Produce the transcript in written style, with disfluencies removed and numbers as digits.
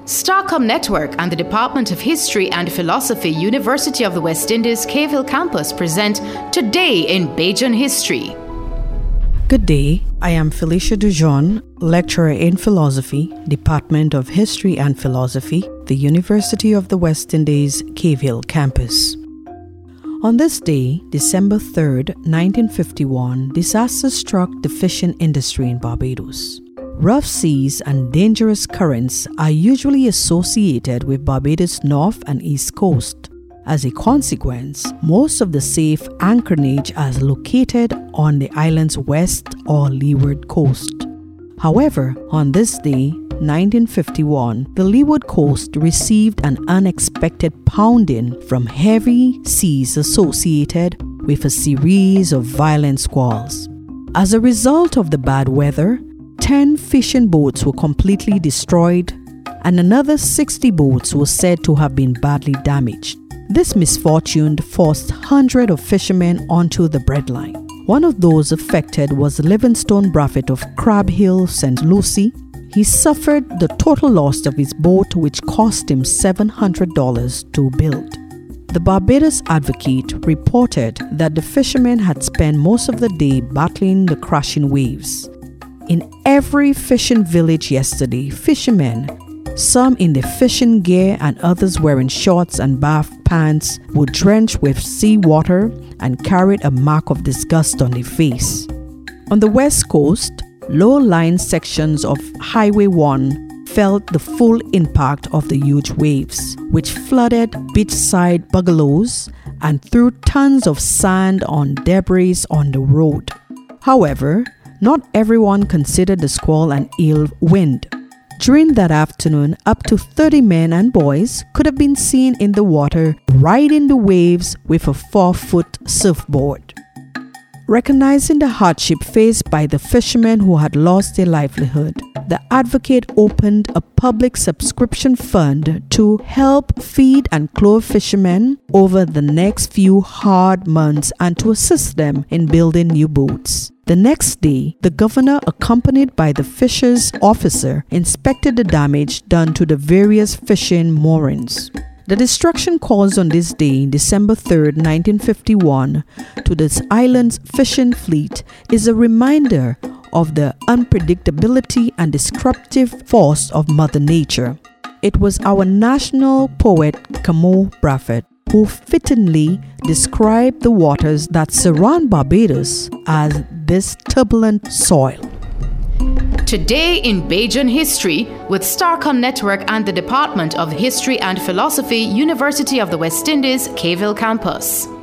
Starcom Network and the Department of History and Philosophy, University of the West Indies, Cave Hill Campus present Today in Bajan History. Good day, I am Felicia Dujon, lecturer in philosophy, Department of History and Philosophy, the University of the West Indies, Cave Hill Campus. On this day, December 3rd, 1951, disaster struck the fishing industry in Barbados. Rough seas and dangerous currents are usually associated with Barbados' north and east coast. As a consequence, most of the safe anchorage is located on the island's west or leeward coast. However, on this day, 1951, the leeward coast received an unexpected pounding from heavy seas associated with a series of violent squalls. As a result of the bad weather, 10 fishing boats were completely destroyed, and another 60 boats were said to have been badly damaged. This misfortune forced hundreds of fishermen onto the breadline. One of those affected was Livingstone Braffett of Crab Hill, St. Lucie. He suffered the total loss of his boat, which cost him $700 to build. The Barbados Advocate reported that the fishermen had spent most of the day battling the crashing waves. In every fishing village yesterday, fishermen, some in their fishing gear and others wearing shorts and bath pants, were drenched with seawater and carried a mark of disgust on their face. On the west coast, low-lying sections of Highway 1 felt the full impact of the huge waves, which flooded beachside bungalows and threw tons of sand on debris on the road. However, not everyone considered the squall an ill wind. During that afternoon, up to 30 men and boys could have been seen in the water riding the waves with a 4-foot surfboard. Recognizing the hardship faced by the fishermen who had lost their livelihood, the Advocate opened a public subscription fund to help feed and clothe fishermen over the next few hard months and to assist them in building new boats. The next day, the governor, accompanied by the fisheries officer, inspected the damage done to the various fishing moorings. The destruction caused on this day, December 3rd, 1951, to this island's fishing fleet is a reminder of the unpredictability and disruptive force of Mother Nature. It was our national poet, Camo Braffett, who fittingly described the waters that surround Barbados as this turbulent soil. Today in Bajan History with Starcom Network and the Department of History and Philosophy, University of the West Indies, Cave Hill Campus.